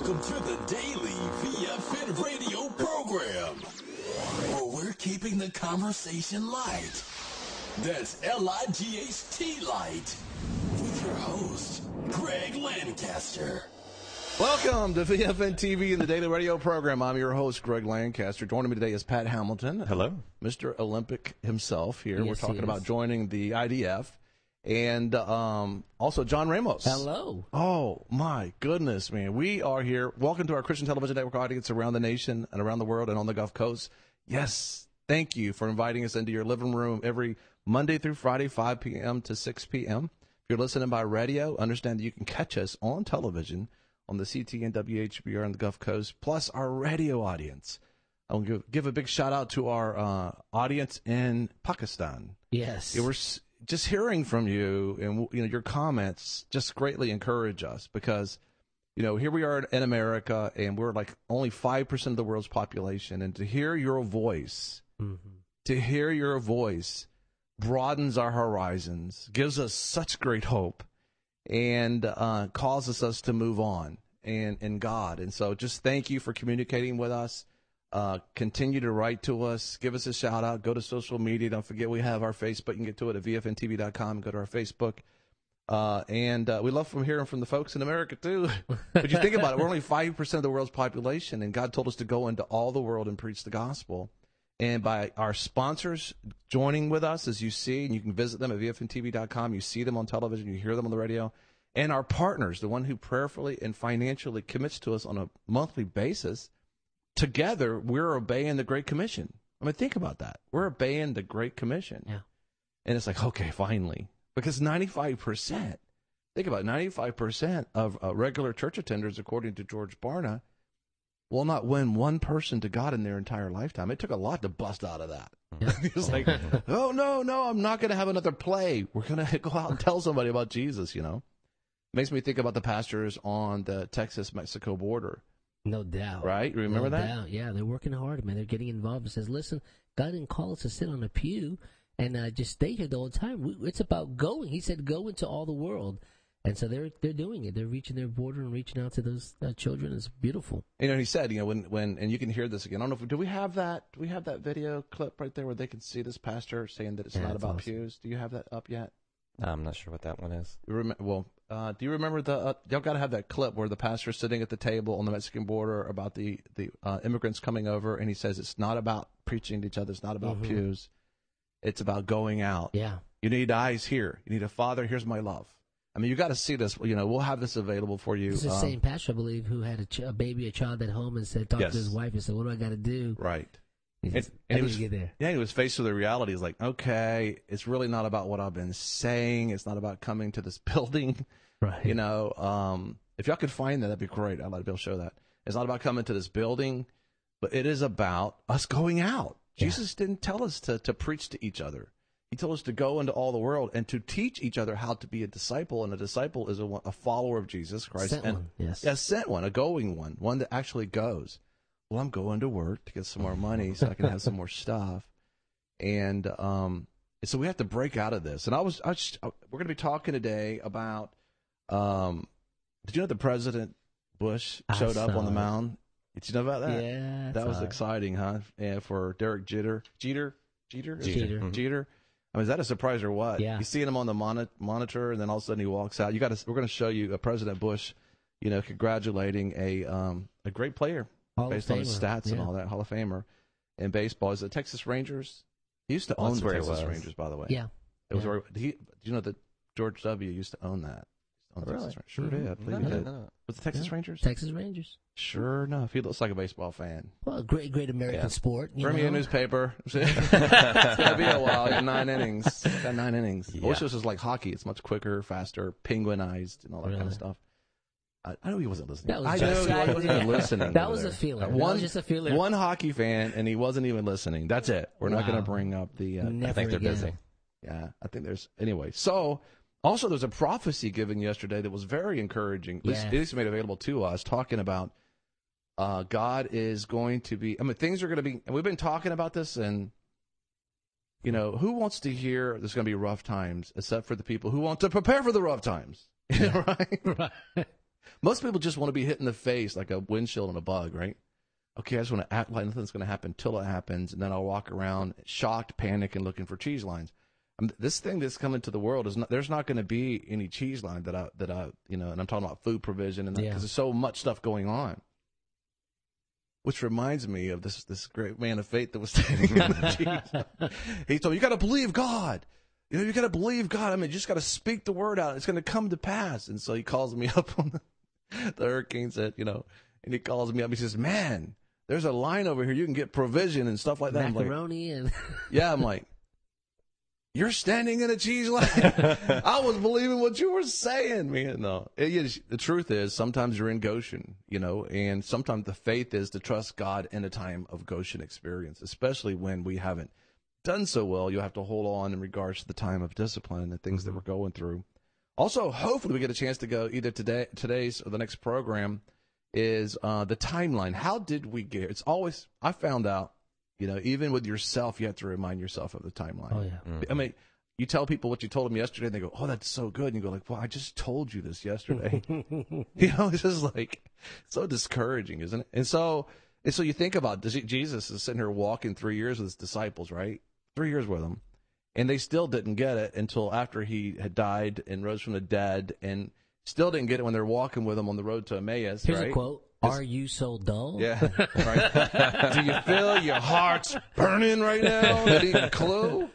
Welcome to the Daily VFN radio program, where we're keeping the conversation light. That's L-I-G-H-T light. With your host, Greg Lancaster. Welcome to VFN TV and the Daily Radio program. I'm your host, Greg Lancaster. Joining me today is Pat Hamilton. Hello. Mr. Olympic himself here. Yes, we're talking about joining the IDF. And also John Ramos. Hello. Oh, my goodness, man. We are here. Welcome to our Christian Television Network audience around the nation and around the world and on the Gulf Coast. Yes, thank you for inviting us into your living room every Monday through Friday, 5 p.m. to 6 p.m. If you're listening by radio, understand that you can catch us on television on the CT and WHBR on the Gulf Coast, plus our radio audience. I want to give a big shout-out to our audience in Pakistan. Yes. We're just hearing from you and your comments just greatly encourage us because, here we are in America and we're like only 5% of the world's population. And to hear your voice, broadens our horizons, gives us such great hope, and causes us to move on in God. And so just thank you for communicating with us. Continue to write to us. Give us a shout out. Go to social media. Don't forget we have our Facebook. You can get to it at vfntv.com. Go to our Facebook. And we love hearing from the folks in America, too. But you think about it, we're only 5% of the world's population, and God told us to go into all the world and preach the gospel. And by our sponsors joining with us, as you see, and you can visit them at vfntv.com. You see them on television. You hear them on the radio. And our partners, the one who prayerfully and financially commits to us on a monthly basis, together we're obeying the Great Commission. I mean, think about that. We're obeying the Great Commission. Yeah. And it's like, okay, finally. Because 95%, think about it, 95% of regular church attenders, according to George Barna, will not win one person to God in their entire lifetime. It took a lot to bust out of that. Yeah. He was like, oh, no, I'm not going to have another play. We're going to go out and tell somebody about Jesus, Makes me think about the pastors on the Texas-Mexico border. No doubt. Right? You remember that? No doubt. Yeah, they're working hard, man. They're getting involved. It says, listen, God didn't call us to sit on a pew and just stay here the whole time. It's about going. He said, go into all the world. And so they're doing it. They're reaching their border and reaching out to those children. It's beautiful. He said, when and you can hear this again. I don't know do we have that video clip right there where they can see this pastor saying that it's not about awesome. Pews? Do you have that up yet? I'm not sure what that one is. Do you remember y'all got to have that clip where the pastor's sitting at the table on the Mexican border about the immigrants coming over, and he says it's not about preaching to each other. It's not about pews. It's about going out. Yeah. You need eyes here. You need a father. Here's my love. I mean, you got to see this. We'll have this available for you. This is the same pastor, I believe, who had a child at home and talked to his wife and said, what do I got to do? Right. And he was get there. Yeah, he was faced with the reality. He's like, okay, it's really not about what I've been saying. It's not about coming to this building. Right. If y'all could find that'd be great. I'd like to be able to show that. It's not about coming to this building, but it is about us going out. Yeah. Jesus didn't tell us to preach to each other. He told us to go into all the world and to teach each other how to be a disciple. And a disciple is a follower of Jesus Christ. Sent one, yes. Yeah, sent one, a going one that actually goes. Well, I'm going to work to get some more money so I can have some more stuff. And so we have to break out of this. And we're going to be talking today about, did you know that President Bush showed up on the mound? Did you know about that? Yeah. That was exciting, huh? Yeah, for Derek Jeter. Jeter. I mean, is that a surprise or what? Yeah. You seeing him on the monitor, and then all of a sudden he walks out. We're going to show you President Bush, congratulating a great player. Based on his stats and all that, Hall of Famer in baseball. Is it Texas Rangers? He used to own the Texas Rangers, by the way. Yeah. It was. Do you know that George W. used to own that? Really? Sure did. I believe he did. Was it Texas Rangers? Texas Rangers. Sure enough. He looks like a baseball fan. Well, great American sport. Bring me a newspaper. It's going to be a while. Got 9 innings. Yeah. I wish this was like hockey. It's much quicker, faster, penguinized, and all that kind of stuff. I know he wasn't listening. He wasn't even listening. That was a feeling. That was just a feeling. One hockey fan, and he wasn't even listening. That's it. We're not going to bring up the... I think they're busy. Yeah, I think there's... Anyway, so... Also, there's a prophecy given yesterday that was very encouraging. At least made available to us, talking about God is going to be... things are going to be... And we've been talking about this, and... who wants to hear there's going to be rough times, except for the people who want to prepare for the rough times? Right? Most people just want to be hit in the face like a windshield on a bug, right? Okay, I just want to act like nothing's going to happen till it happens, and then I'll walk around shocked, panic, and looking for cheese lines. This thing that's coming to the world is not. There's not going to be any cheese line that I and I'm talking about food provision and because there's so much stuff going on. Which reminds me of this great man of faith that was standing in the cheese. He told me, you got to believe God. You got to believe God. I mean, you just got to speak the word out. It's going to come to pass. And so he calls me up on the hurricane set, and he calls me up. He says, man, there's a line over here. You can get provision and stuff like that. Macaroni and... Yeah, I'm like, you're standing in a cheese line? I was believing what you were saying, man. No, the truth is sometimes you're in Goshen, and sometimes the faith is to trust God in a time of Goshen experience, especially when we haven't done so well. You have to hold on in regards to the time of discipline and the things that we're going through. Also, hopefully we get a chance to go either today's or the next program is the timeline. How did we get here? It's always, I found out, even with yourself, you have to remind yourself of the timeline. Oh, yeah. I mean, you tell people what you told them yesterday, and they go, oh, that's so good. And you go like, well, I just told you this yesterday. It's just like, so discouraging, isn't it? And so you think about Jesus is sitting here walking 3 years with his disciples, right? 3 years with them. And they still didn't get it until after he had died and rose from the dead, and still didn't get it when they're walking with him on the road to Emmaus. Here's right? a quote. Are you so dull? Yeah. Right. Do you feel your heart's burning right now? Any clue?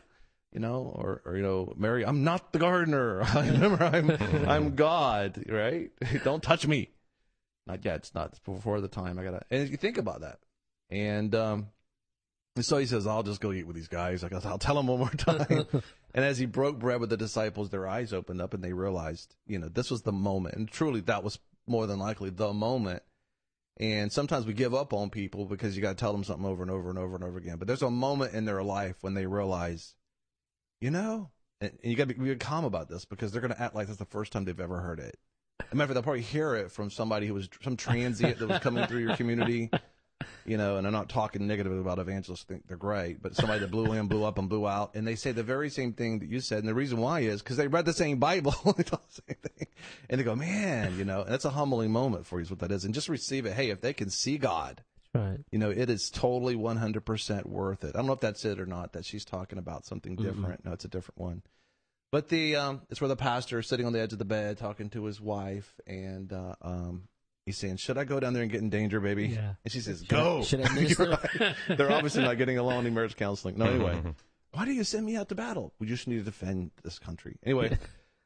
Or Mary, I'm not the gardener. I remember I'm God, right? Don't touch me. Not yet. It's not. It's before the time. And you think about that. And so he says, I'll just go eat with these guys. I'll tell them one more time. And as he broke bread with the disciples, their eyes opened up and they realized, this was the moment. And truly that was more than likely the moment. And sometimes we give up on people because you got to tell them something over and over and over and over again. But there's a moment in their life when they realize, and you got to be calm about this because they're going to act like that's the first time they've ever heard it. Remember, they'll probably hear it from somebody who was some transient that was coming through your community, and I'm not talking negative about evangelists. Think they're great, but somebody that blew in, blew up, and blew out, and they say the very same thing that you said. And the reason why is because they read the same Bible, they tell the same thing, and they go, man, and that's a humbling moment for you is what that is. And just receive it. Hey, if they can see God, right. It is totally 100% worth it. I don't know if that's it or not, that she's talking about something different. Mm-hmm. No, it's a different one. But it's where the pastor is sitting on the edge of the bed talking to his wife, and he's saying, should I go down there and get in danger, baby? Yeah. And she says, go. Should I minister? Right. They're obviously not getting along in marriage counseling. No, anyway. Why do you send me out to battle? We just need to defend this country. Anyway,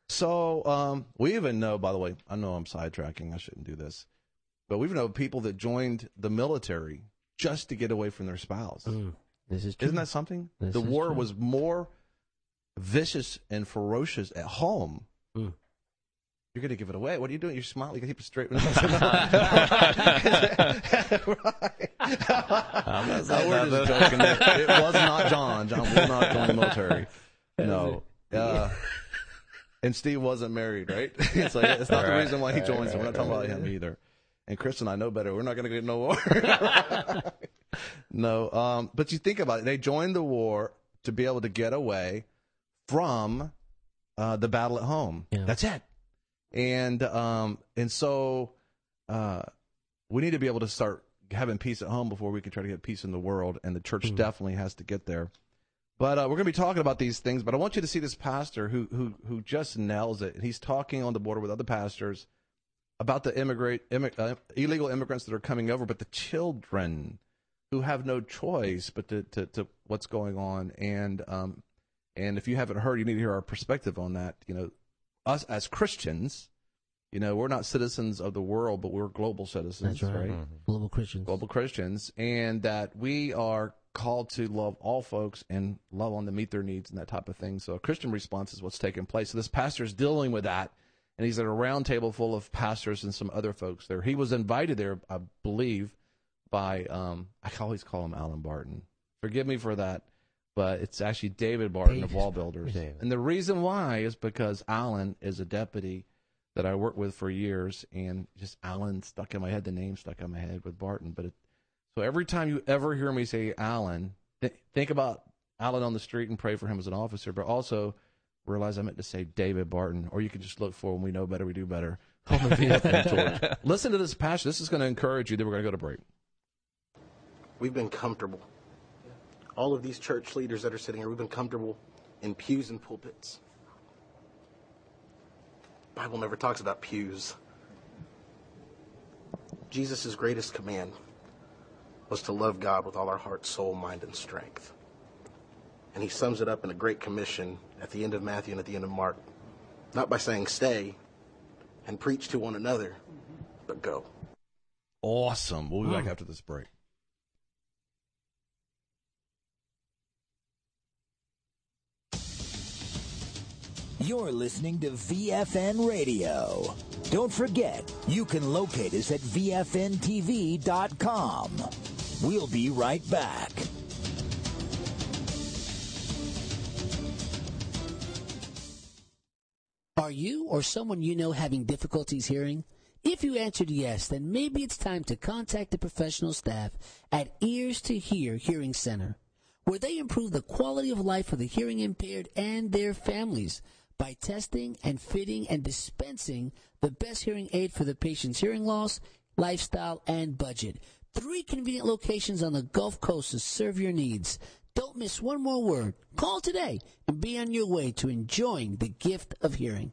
so we even know, by the way, I know I'm sidetracking. I shouldn't do this. But we even know people that joined the military just to get away from their spouse. This is true. Isn't that something? The war was more vicious and ferocious at home. You're going to give it away. What are you doing? You're smiling. You keep it straight. Right. I'm not saying we're just joking. It was not John. John will not join the military. No. And Steve wasn't married, right? It's not the reason why he joins. We're not talking about him either. And Chris and I know better. We're not going to get no war. No. But you think about it. They joined the war to be able to get away from the battle at home. Yeah. That's it. And so we need to be able to start having peace at home before we can try to get peace in the world. And the church definitely has to get there. But we're going to be talking about these things. But I want you to see this pastor who just nails it. And he's talking on the border with other pastors about the illegal immigrants that are coming over, but the children who have no choice but to what's going on. And if you haven't heard, you need to hear our perspective on that. Us as Christians, we're not citizens of the world, but we're global citizens. That's right? Global Christians. And that we are called to love all folks and love on them, meet their needs and that type of thing. So a Christian response is what's taking place. So this pastor is dealing with that. And he's at a round table full of pastors and some other folks there. He was invited there, I believe, by, I always call him Alan Barton. Forgive me for that, but it's actually David Barton of Wall Builders. And the reason why is because Alan is a deputy that I worked with for years, and just Alan stuck in my head, the name stuck in my head with Barton. So every time you ever hear me say Alan, think about Alan on the street and pray for him as an officer, but also realize I meant to say David Barton, or you can just look for when we know better, we do better, on the VFN George. Listen to this passion. This is going to encourage you. Then we're going to go to break. We've been comfortable. All of these church leaders that are sitting here, we've been comfortable in pews and pulpits. The Bible never talks about pews. Jesus' greatest command was to love God with all our heart, soul, mind, and strength. And he sums it up in a great commission at the end of Matthew and at the end of Mark. Not by saying stay and preach to one another, but go. Awesome. We'll be back after this break. You're listening to VFN Radio. Don't forget, you can locate us at VFNTV.com. We'll be right back. Are you or someone you know having difficulties hearing? If you answered yes, then maybe it's time to contact the professional staff at Ears to Hear Hearing Center, where they improve the quality of life for the hearing impaired and their families by testing and fitting and dispensing the best hearing aid for the patient's hearing loss, lifestyle, and budget. 3 convenient locations on the Gulf Coast to serve your needs. Don't miss one more word. Call today and be on your way to enjoying the gift of hearing.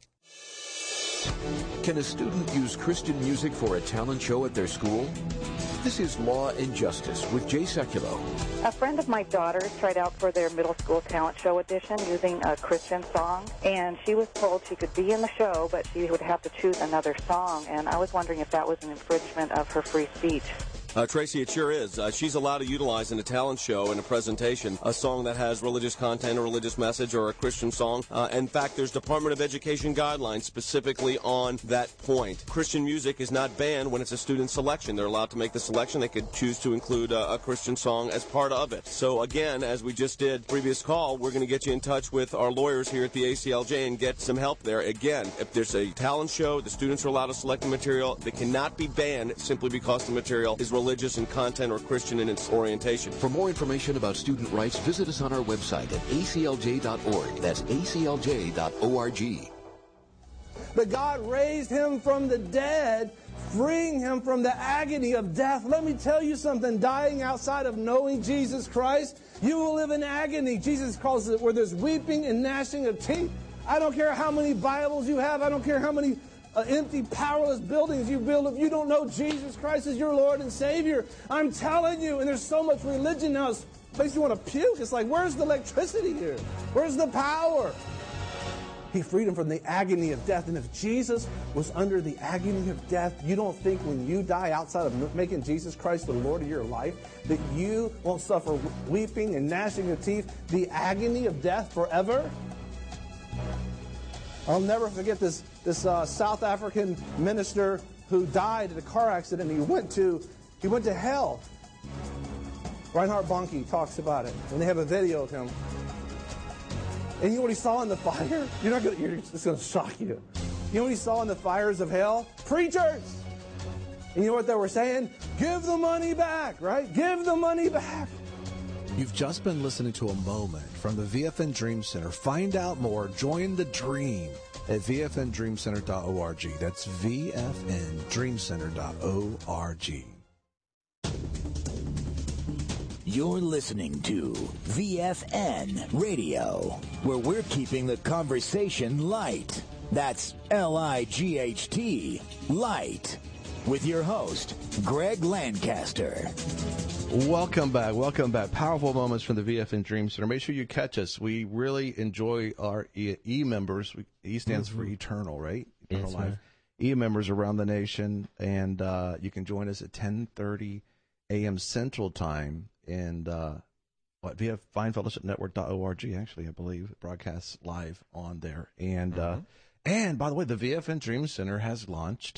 Can a student use Christian music for a talent show at their school? This is Law and Justice with Jay Sekulow. A friend of my daughter's tried out for their middle school talent show audition using a Christian song, and she was told she could be in the show, but she would have to choose another song, and I was wondering if that was an infringement of her free speech. Tracy, it sure is. She's allowed to utilize in a talent show, in a presentation, a song that has religious content, a religious message, or a Christian song. In fact, there's Department of Education guidelines specifically on that point. Christian music is not banned when it's a student selection. They're allowed to make the selection. They could choose to include a Christian song as part of it. So again, as we just did previous call, we're going to get you in touch with our lawyers here at the ACLJ and get some help there. Again, if there's a talent show, the students are allowed to select the material. They cannot be banned simply because the material is religious in content or Christian in its orientation. For more information about student rights, visit us on our website at aclj.org. That's aclj.org. But God raised him from the dead, freeing him from the agony of death. Let me tell you something. Dying outside of knowing Jesus Christ, you will live in agony. Jesus calls it where there's weeping and gnashing of teeth. I don't care how many Bibles you have. I don't care how many empty, powerless buildings you build. If you don't know Jesus Christ as your Lord and Savior, I'm telling you, and there's so much religion now, it makes you want to puke. It's like, where's the electricity here? Where's the power? He freed him from the agony of death. And if Jesus was under the agony of death, you don't think when you die outside of making Jesus Christ the Lord of your life that you won't suffer weeping and gnashing of teeth, the agony of death forever? I'll never forget this South African minister who died in a car accident. He went to hell. Reinhard Bonnke talks about it, and they have a video of him. And you know what he saw in the fire? It's going to shock you. You know what he saw in the fires of hell? Preachers! And you know what they were saying? Give the money back, right? Give the money back. You've just been listening to a moment from the VFN Dream Center. Find out more. Join the dream at vfndreamcenter.org. That's vfndreamcenter.org. You're listening to VFN Radio, where we're keeping the conversation light. That's L-I-G-H-T, light. With your host, Greg Lancaster. Welcome back. Powerful moments from the VFN Dream Center. Make sure you catch us. We really enjoy our E-members. E stands for eternal, right? Eternal life. Right. E-members around the nation. And you can join us at 10:30 a.m. Central Time. And via FindFellowshipNetwork.org, actually, I believe, it broadcasts live on there. And by the way, the VFN Dream Center has launched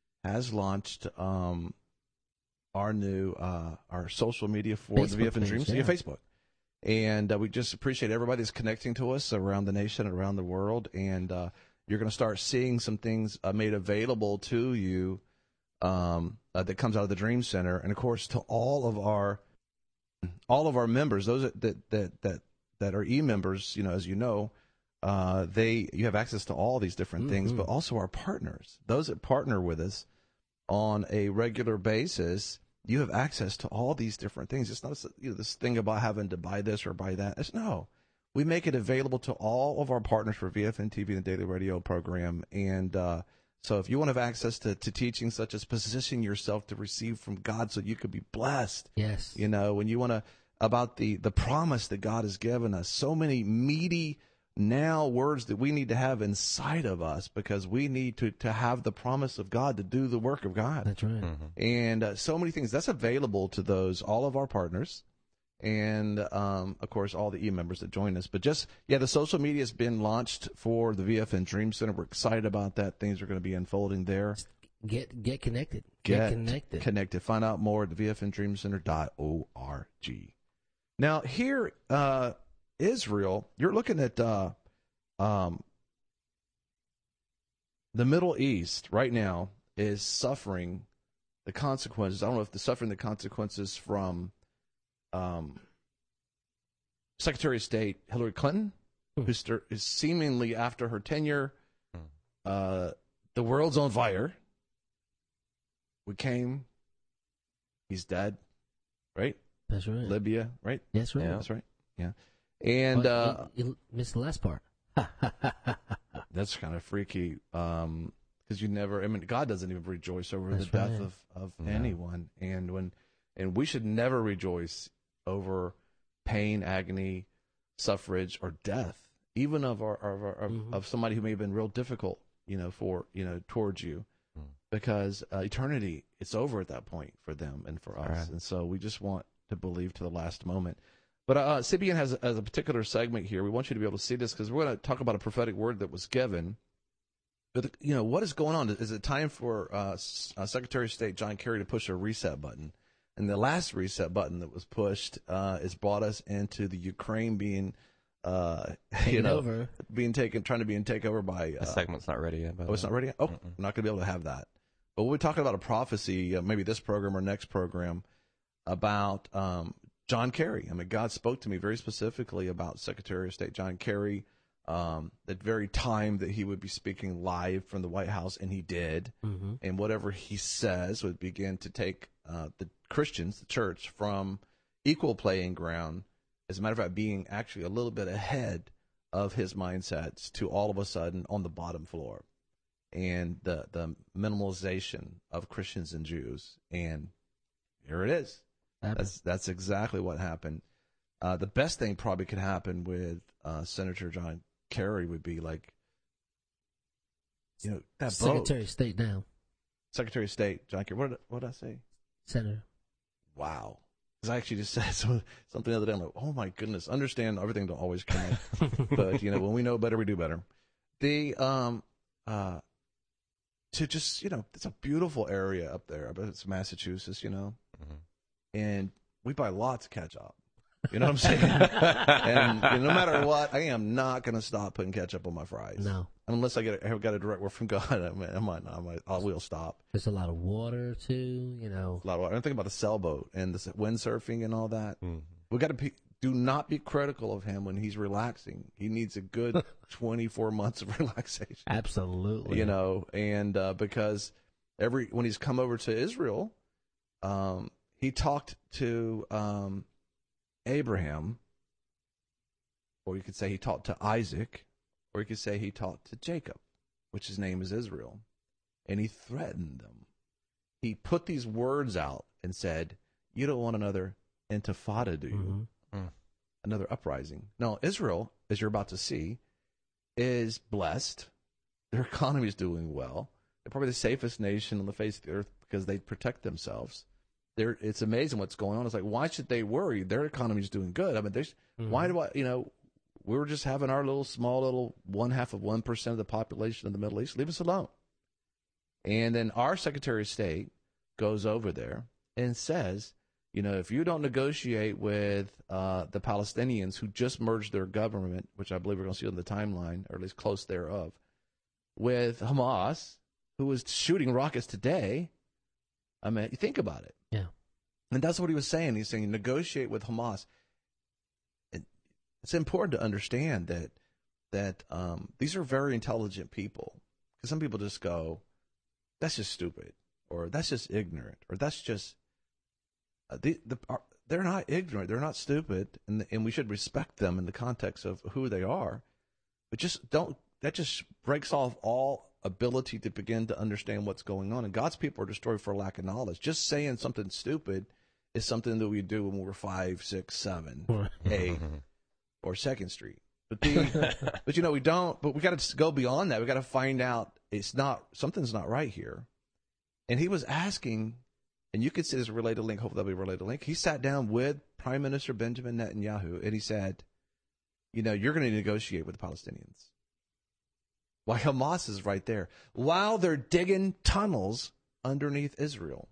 our new our social media for Facebook the VFN Dream Center, Facebook. And we just appreciate everybody that's connecting to us around the nation and around the world. And you're going to start seeing some things made available to you that comes out of the Dream Center, and of course to all of our members, those that are e-members. You know, as you know, you have access to all these different things, but also our partners, those that partner with us on a regular basis. You have access to all these different things. It's not this thing about having to buy this or buy that. No. We make it available to all of our partners for VFN TV and the Daily Radio program. And so if you want to have access to teaching such as position yourself to receive from God so you could be blessed. Yes. When you want to, about the promise that God has given us, so many meaty now words that we need to have inside of us because we need to have the promise of God to do the work of God. That's right. And so many things that's available to all of our partners, and of course all the members that join us. But the social media has been launched for the VFN Dream Center. We're excited about that. Things are going to be unfolding there. Get connected. Get connected. Find out more at the VFNDreamCenter.org. Now here, Israel, you're looking at the Middle East right now is suffering the consequences. I don't know if they're suffering the consequences from Secretary of State Hillary Clinton, who is seemingly after her tenure, the world's on fire. We came, he's dead, right? That's right. Libya, right? That's right. Yeah. That's right. Yeah. And you missed the last part. That's kind of freaky because God doesn't even rejoice over the death of anyone, and we should never rejoice over pain, agony, suffrage, or death, even of of somebody who may have been real difficult, towards you, because eternity, it's over at that point for them and for us, right. And so we just want to believe to the last moment. But CBN has a particular segment here. We want you to be able to see this because we're going to talk about a prophetic word that was given. But, what is going on? Is it time for Secretary of State John Kerry to push a reset button? And the last reset button that was pushed has brought us into the Ukraine being, trying to be taken over by. The segment's not ready yet. It's not ready yet? Oh, I'm not going to be able to have that. But we're talking about a prophecy, maybe this program or next program, about John Kerry. God spoke to me very specifically about Secretary of State John Kerry, the very time that he would be speaking live from the White House, and he did. Mm-hmm. And whatever he says would begin to take the Christians, the church, from equal playing ground, as a matter of fact, being actually a little bit ahead of his mindsets, to all of a sudden on the bottom floor. And the minimalization of Christians and Jews. And here it is. That's exactly what happened. The best thing probably could happen with Senator John Kerry would be that Secretary of State now. Secretary of State John Kerry. What did I say? Senator. Wow. Because I actually just said something the other day. I'm like, oh my goodness. Understand everything don't always connect. But when we know better, we do better. To just it's a beautiful area up there. I bet it's Massachusetts. Mm-hmm. And we buy lots of ketchup. You know what I'm saying? And no matter what, I am not going to stop putting ketchup on my fries. No. Unless I got a direct word from God, I will stop. There's a lot of water, too, A lot of water. I'm thinking about the sailboat and the windsurfing and all that. Mm-hmm. We got to do not be critical of him when he's relaxing. He needs a good 24 months of relaxation. Absolutely. And because when he's come over to Israel, he talked to Abraham, or you could say he talked to Isaac, or you could say he talked to Jacob, which his name is Israel, and he threatened them. He put these words out and said, you don't want another intifada, do you? Mm-hmm. Another uprising. Now, Israel, as you're about to see, is blessed. Their economy is doing well. They're probably the safest nation on the face of the earth because they protect themselves. It's amazing what's going on. It's like, why should they worry? Their economy is doing good. Why do we were just having our small 0.5% of the population of the Middle East. Leave us alone. And then our Secretary of State goes over there and says, if you don't negotiate with the Palestinians who just merged their government, which I believe we're going to see on the timeline, or at least close thereof, with Hamas, who was shooting rockets today, you think about it. Yeah. And that's what he was saying. He's saying negotiate with Hamas. It's important to understand that that these are very intelligent people. Because some people just go, that's just stupid, or that's just ignorant, or that's just they're not ignorant, they're not stupid, and we should respect them in the context of who they are. But that just breaks off all ability to begin to understand what's going on. And God's people are destroyed for lack of knowledge. Just saying something stupid is something that we do when we're 5, 6, 7, 8, or 2nd Street. But we don't. But we got to go beyond that. We got to find out something's not right here. And he was asking, and you could see this related link. Hopefully that'll be a related link. He sat down with Prime Minister Benjamin Netanyahu, and he said, you're going to negotiate with the Palestinians. While Hamas is right there, while they're digging tunnels underneath Israel.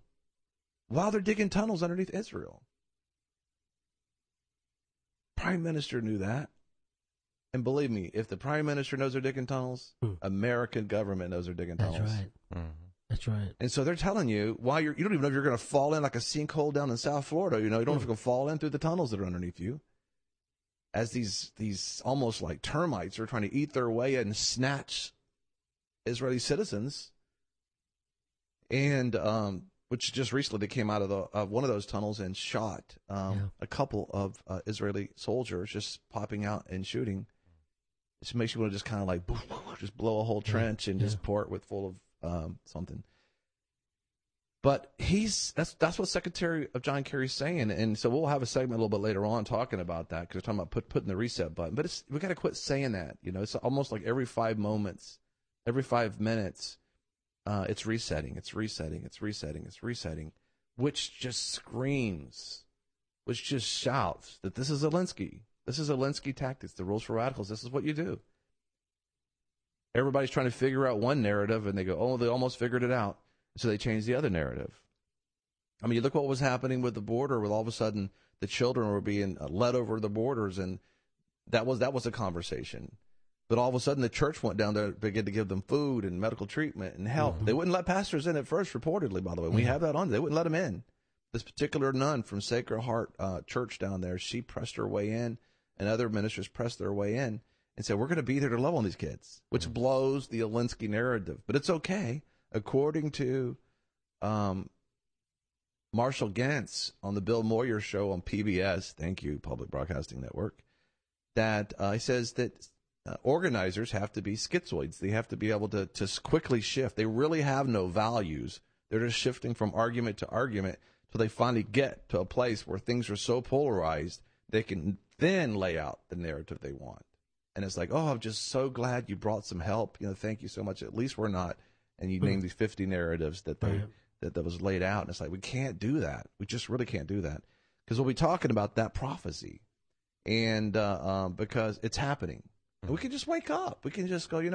Prime Minister knew that. And believe me, if the Prime Minister knows they're digging tunnels, American government knows they're digging tunnels. That's right. Mm-hmm. That's right. And so they're telling you, while you don't even know if you're going to fall in like a sinkhole down in South Florida. You don't know if you're going to fall in through the tunnels that are underneath you. As these almost like termites are trying to eat their way and snatch Israeli citizens. And which just recently they came out of one of those tunnels and shot a couple of Israeli soldiers just popping out and shooting. It just makes you want to just kind of like just blow a whole trench and just pour it full of something. But that's what Secretary of John Kerry's saying, and so we'll have a segment a little bit later on talking about that because we're talking about putting the reset button. But we got to quit saying that. It's almost like every 5 minutes, it's resetting, which just screams, which just shouts that this is Zelensky. This is Zelensky tactics. The rules for radicals. This is what you do. Everybody's trying to figure out one narrative, and they go, "Oh, they almost figured it out." So they changed the other narrative. I mean, you look what was happening with the border, with all of a sudden the children were being led over the borders, and that was a conversation. But all of a sudden the church went down there, began to give them food and medical treatment and help. Mm-hmm. They wouldn't let pastors in at first, reportedly, by the way. We have that on. They wouldn't let them in. This particular nun from Sacred Heart Church down there, she pressed her way in, and other ministers pressed their way in and said, we're going to be there to love on these kids, which blows the Zelensky narrative. But it's okay. According to Marshall Gantz on the Bill Moyer show on PBS, thank you, Public Broadcasting Network, that he says that organizers have to be schizoids. They have to be able to quickly shift. They really have no values. They're just shifting from argument to argument till they finally get to a place where things are so polarized they can then lay out the narrative they want. And it's like, oh, I'm just so glad you brought some help. Thank you so much. At least we're not. And you name these 50 narratives that was laid out. And it's like, we can't do that. We just really can't do that. Because we'll be talking about that prophecy. And because it's happening. And we can just wake up. We can just go,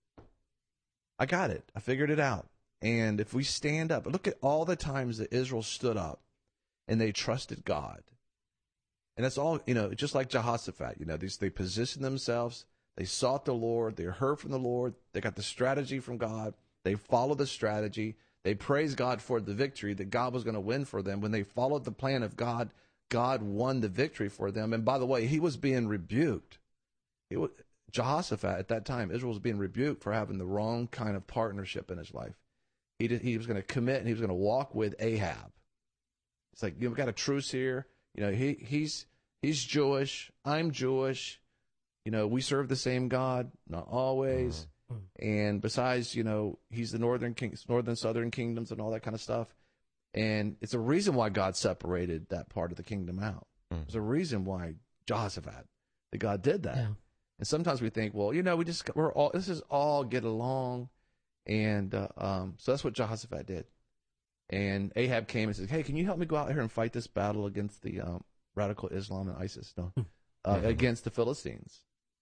I got it. I figured it out. And if we stand up, look at all the times that Israel stood up and they trusted God. And that's all, just like Jehoshaphat, they positioned themselves. They sought the Lord. They heard from the Lord. They got the strategy from God. They followed the strategy. They praised God for the victory that God was going to win for them. When they followed the plan of God, God won the victory for them. And by the way, he was being rebuked. Jehoshaphat, at that time, Israel was being rebuked for having the wrong kind of partnership in his life. He was going to commit, and he was going to walk with Ahab. It's like, we've got a truce here. He's Jewish. I'm Jewish. We serve the same God. Not always. And besides, he's the northern, southern kingdoms and all that kind of stuff. And it's a reason why God separated that part of the kingdom out. There's a reason why Jehoshaphat, that God did that. Yeah. And sometimes we think, well, this is all get along. And so that's what Jehoshaphat did. And Ahab came and said, hey, can you help me go out here and fight this battle against the radical Islam and ISIS? No, against the Philistines.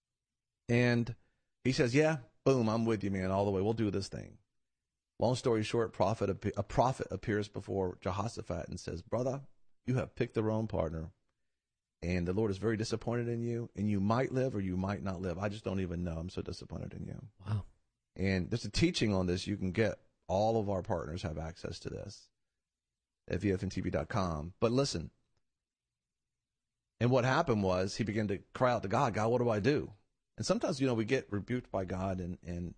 And he says, yeah. Boom, I'm with you, man, all the way. We'll do this thing. Long story short, a prophet appears before Jehoshaphat and says, brother, you have picked the wrong partner, and the Lord is very disappointed in you, and you might live or you might not live. I just don't even know. I'm so disappointed in you. Wow. And there's a teaching on this you can get. All of our partners have access to this at VFNTV.com. But listen, and what happened was he began to cry out to God, God, what do I do? And sometimes, we get rebuked by God, and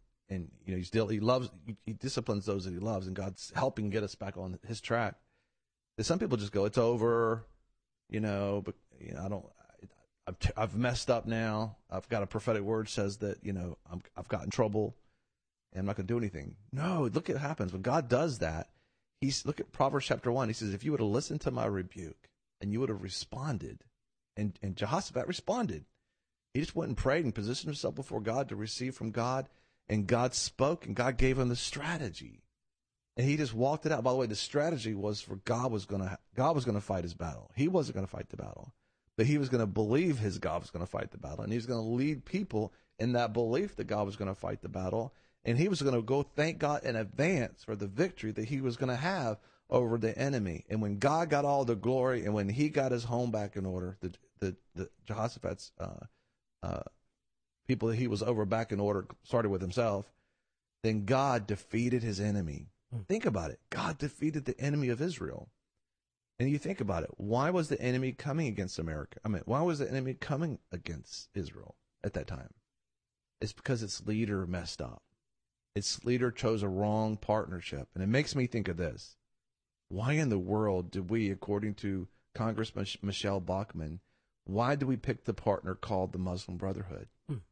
he disciplines those that he loves, and God's helping get us back on his track. And some people just go, it's over, but I've messed up now. I've got a prophetic word says that, I've got in trouble and I'm not going to do anything. No, look at what happens. When God does that, look at Proverbs chapter 1. He says, if you would have listened to my rebuke and you would have responded, and Jehoshaphat responded. He just went and prayed and positioned himself before God to receive from God, and God spoke, and God gave him the strategy. And he just walked it out. By the way, the strategy was for God was going to fight his battle. He wasn't going to fight the battle, but he was going to believe his God was going to fight the battle, and he was going to lead people in that belief that God was going to fight the battle, and he was going to go thank God in advance for the victory that he was going to have over the enemy. And when God got all the glory, and when he got his home back in order, the Jehoshaphat's people that he was over back in order, started with himself, then God defeated his enemy. Think about it. God defeated the enemy of Israel. And you think about it. Why was the enemy coming against America? Why was the enemy coming against Israel at that time? It's because its leader messed up. Its leader chose a wrong partnership. And it makes me think of this. Why in the world did we, according to Congressman Michelle Bachmann, why do we pick the partner called the Muslim Brotherhood?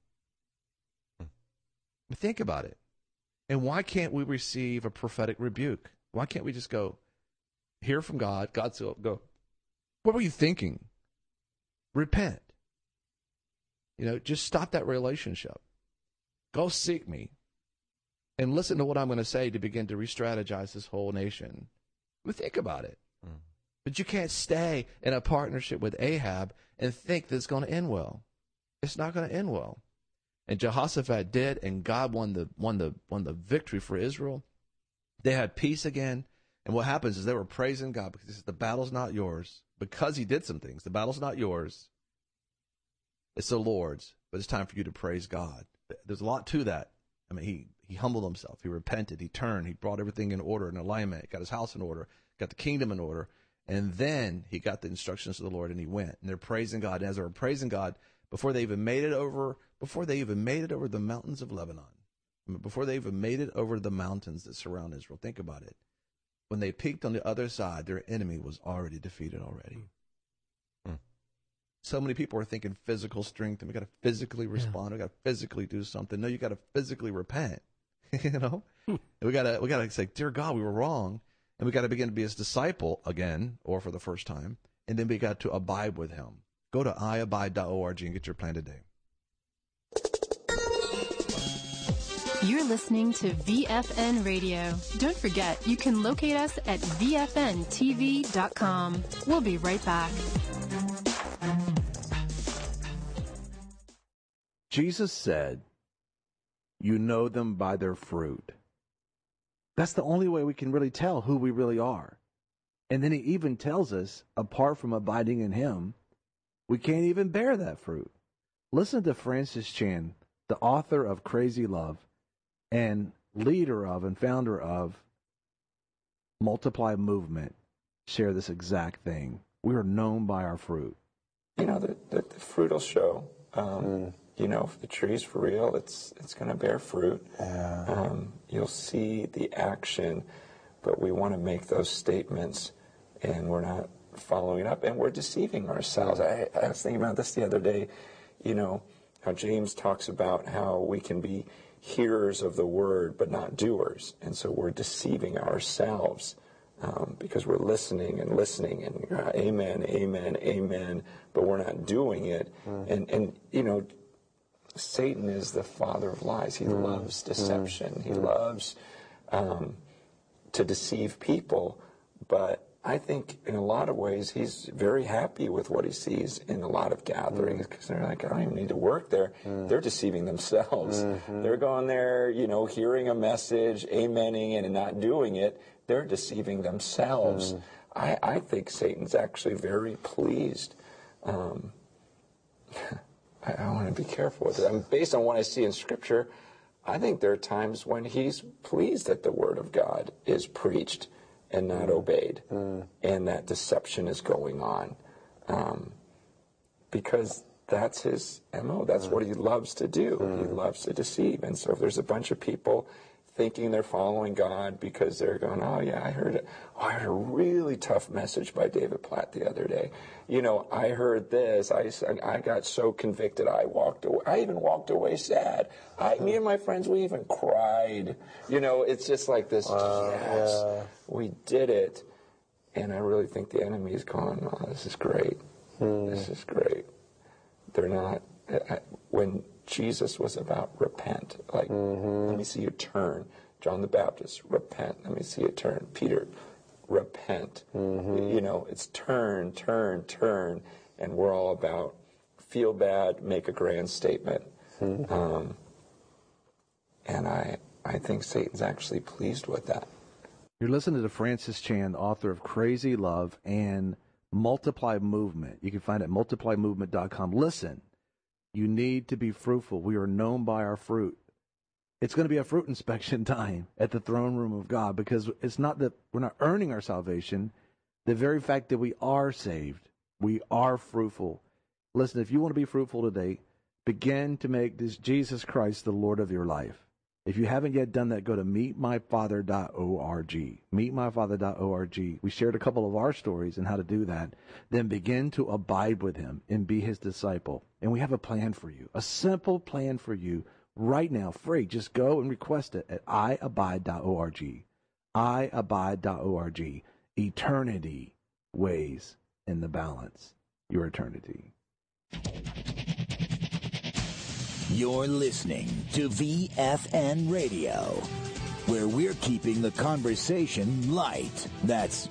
Think about it. And why can't we receive a prophetic rebuke? Why can't we just go, hear from God, God still go, what were you thinking? Repent. Just stop that relationship. Go seek me and listen to what I'm going to say to begin to re-strategize this whole nation. Think about it. But you can't stay in a partnership with Ahab and think that it's going to end well. It's not going to end well. And Jehoshaphat did, and God won the victory for Israel. They had peace again. And what happens is they were praising God because he said, the battle's not yours. Because he did some things. The battle's not yours. It's the Lord's. But it's time for you to praise God. There's a lot to that. He humbled himself. He repented. He turned. He brought everything in order and alignment. Got his house in order. Got the kingdom in order. And then he got the instructions of the Lord, and he went. And they're praising God. And as they were praising God, before they even made it over the mountains of Lebanon, before they even made it over the mountains that surround Israel, think about it. When they peaked on the other side, their enemy was already defeated already. So many people are thinking physical strength, and we got to physically respond. We got to physically do something. No, you got to physically repent. And we got to say, dear God, we were wrong. And we got to begin to be his disciple again, or for the first time. And then we got to abide with him. Go to iabide.org and get your plan today. You're listening to VFN Radio. Don't forget, you can locate us at VFNTV.com. We'll be right back. Jesus said, you know them by their fruit. That's the only way we can really tell who we really are. And then he even tells us, apart from abiding in him, we can't even bear that fruit. Listen to Francis Chan, the author of Crazy Love and leader of and founder of Multiply Movement, share this exact thing. We are known by our fruit. The fruit will show. If the tree's for real, it's going to bear fruit. You'll see the action, but we want to make those statements, and we're not following up, and we're deceiving ourselves. I was thinking about this the other day, how James talks about how we can be hearers of the word, but not doers. And so we're deceiving ourselves because we're listening and amen, amen, amen, but we're not doing it. And Satan is the father of lies. He loves deception. He loves to deceive people. But I think in a lot of ways he's very happy with what he sees in a lot of gatherings because they're like, I don't even need to work there. They're deceiving themselves. They're going there, hearing a message, amening it and not doing it. They're deceiving themselves. I think Satan's actually very pleased. I want to be careful with it. Based on what I see in Scripture, I think there are times when he's pleased that the Word of God is preached and not obeyed, and that deception is going on. Because that's his MO. That's what he loves to do. He loves to deceive. And so if there's a bunch of people thinking they're following God because they're going, oh yeah, I heard a really tough message by David Platt the other day. You know, I heard this. I got so convicted. I walked away. I even walked away sad. Me and my friends, we even cried. You know, it's just like this. We did it. And I really think the enemy is going, oh, this is great. This is great. They're not. When Jesus was about repent, like, let me see you turn. John the Baptist, repent. Let me see you turn. Peter, repent. You know, it's turn, turn, turn. And we're all about feel bad, make a grand statement. And I think Satan's actually pleased with that. You're listening to Francis Chan, author of Crazy Love and Multiply Movement. You can find it at multiplymovement.com. Listen, you need to be fruitful. We are known by our fruit. It's going to be a fruit inspection time at the throne room of God, because it's not that we're not earning our salvation. The very fact that we are saved, we are fruitful. Listen, if you want to be fruitful today, begin to make this Jesus Christ the Lord of your life. If you haven't yet done that, go to meetmyfather.org. Meetmyfather.org. We shared a couple of our stories and how to do that. Then begin to abide with him and be his disciple. And we have a plan for you, a simple plan for you right now, free. Just go and request it at iabide.org. iabide.org. Eternity weighs in the balance. Your eternity. You're listening to VFN Radio, where we're keeping the conversation light. That's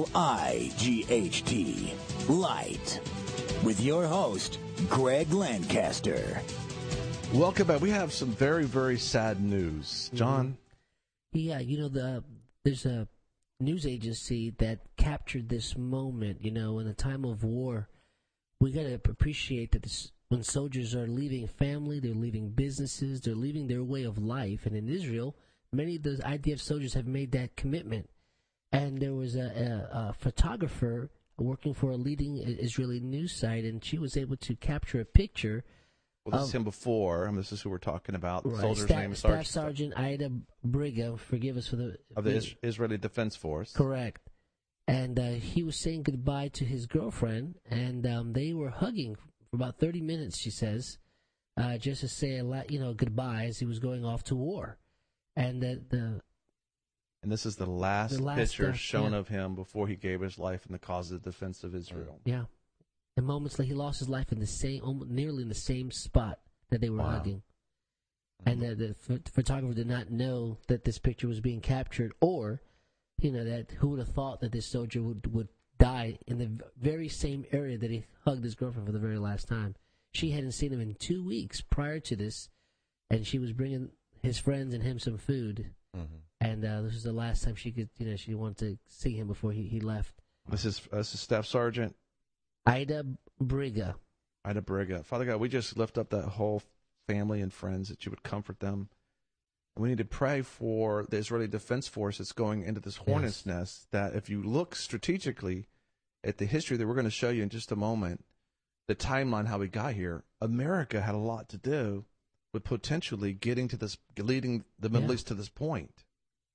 L-I-G-H-T, light. With your host, Greg Lancaster. Welcome back. We have some very, very sad news. John? Yeah, you know, there's a news agency that captured this moment, you know, in a time of war. We got to appreciate that when soldiers are leaving family, they're leaving businesses, they're leaving their way of life. And in Israel, many of those IDF soldiers have made that commitment. And there was a photographer working for a leading Israeli news site, and she was able to capture a picture. Well, this is him before. This is who we're talking about. The right. soldier's name is Staff Sergeant Ida Briga. Forgive us for the... Of the Israeli Defense Force. Correct. And he was saying goodbye to his girlfriend, and they were hugging for about 30 minutes, she says, just to say goodbye as he was going off to war. And and this is the last picture shown of him before he gave his life in the cause of the defense of Israel. Yeah. And moments later, he lost his life in nearly in the same spot that they were hugging. And the photographer did not know that this picture was being captured, or, you know, that who would have thought that this soldier would die in the very same area that he hugged his girlfriend for the very last time. She hadn't seen him in 2 weeks prior to this, and she was bringing his friends and him some food. And this was the last time she could, you know, she wanted to see him before he left. This is Staff Sergeant Ida Briga. Ida Briga. Father God, we just lift up that whole family and friends, that you would comfort them. We need to pray for the Israeli Defense Force that's going into this hornet's nest, that if you look strategically at the history that we're going to show you in just a moment, the timeline, how we got here, America had a lot to do with potentially leading the Middle East to this point.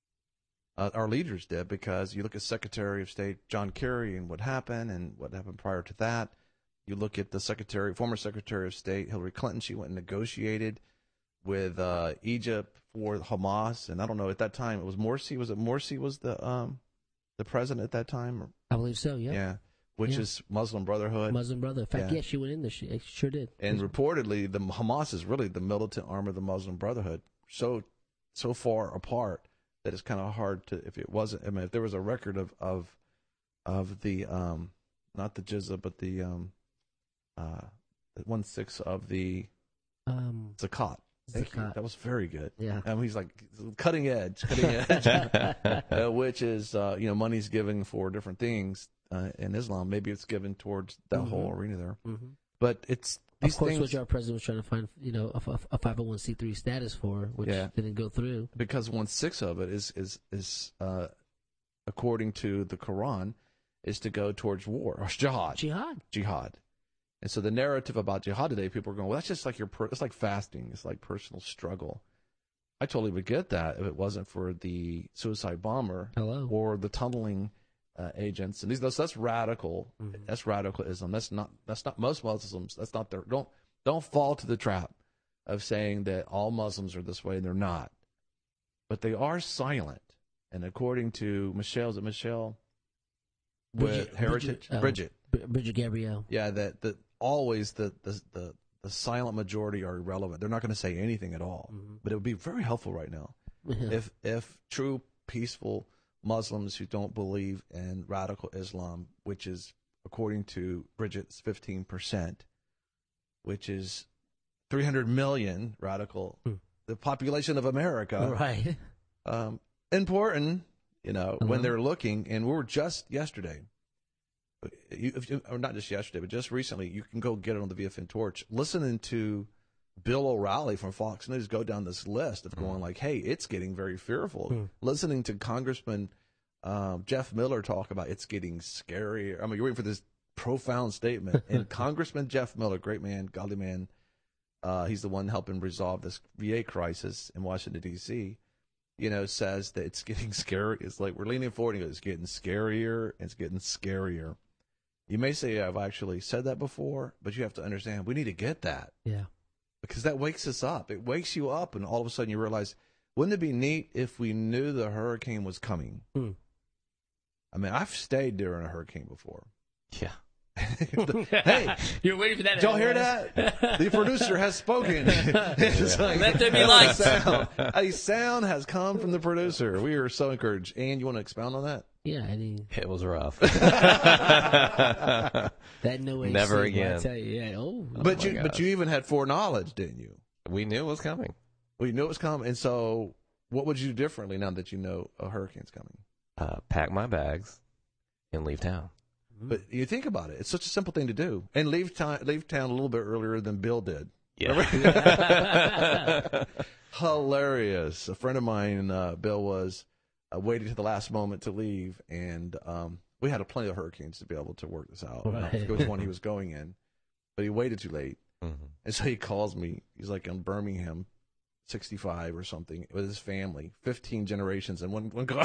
Our leaders did, because you look at Secretary of State John Kerry and what happened prior to that. You look at the former Secretary of State Hillary Clinton. She went and negotiated with Egypt for Hamas, and I don't know, at that time it was Morsi. Was it Morsi was the president at that time? I believe so. Yeah. Yeah, which is Muslim Brotherhood. Muslim Brotherhood. In fact, she went in there. She sure did. And reportedly, the Hamas is really the militant arm of the Muslim Brotherhood. So far apart that it's kind of hard to. If it wasn't, I mean, if there was a record of the not the Jizya, but the 1/6 of the Zakat. That was very good. Yeah. He's like cutting edge, which is, money's given for different things in Islam. Maybe it's given towards that whole arena there. But it's these of course, things, which our president was trying to find, a 501c3 status for, which didn't go through. Because 1/6 of it is according to the Quran, is to go towards war or jihad. And so the narrative about jihad today, people are going, well, that's just like it's like fasting. It's like personal struggle. I totally would get that if it wasn't for the suicide bomber or the tunneling agents. And that's radical. Mm-hmm. That's radicalism. That's not most Muslims. That's not their, don't fall to the trap of saying that all Muslims are this way, and they're not. But they are silent. And according to Michelle with Heritage, Bridget Gabrielle. Yeah, that always the silent majority are irrelevant. They're not going to say anything at all. Mm-hmm. But it would be very helpful right now if true peaceful Muslims who don't believe in radical Islam, which is according to Bridget's 15%, which is 300 million radical, the population of America, right? Important, when they're looking, and we were just yesterday. Or not just yesterday, but just recently, you can go get it on the VFN Torch. Listening to Bill O'Reilly from Fox News go down this list of going like, hey, it's getting very fearful. Listening to Congressman Jeff Miller talk about it's getting scary. I mean, you're waiting for this profound statement. And Congressman Jeff Miller, great man, godly man, he's the one helping resolve this VA crisis in Washington, D.C., says that it's getting scary. It's like we're leaning forward and it's getting scarier and it's getting scarier. You may say, I've actually said that before, but you have to understand, we need to get that. Yeah. Because that wakes us up. It wakes you up, and all of a sudden you realize, wouldn't it be neat if we knew the hurricane was coming? I mean, I've stayed during a hurricane before. Yeah. Hey, you're waiting for that. Did y'all hear that? The producer has spoken. Let there be lights. A sound has come from the producer. We are so encouraged. And you want to expound on that? Yeah, it was rough. That no AC, never again. I tell you, yeah. But you even had foreknowledge, didn't you? We knew it was coming. We knew it was coming. And so, what would you do differently now that you know a hurricane's coming? Pack my bags and leave town. But you think about it; it's such a simple thing to do, and leave town a little bit earlier than Bill did. Yeah, hilarious. A friend of mine, Bill, was waiting to the last moment to leave, and we had plenty of hurricanes to be able to work this out. Right. Which one he was going in, but he waited too late, and so he calls me. He's like in Birmingham, 65 or something, with his family, 15 generations in one car.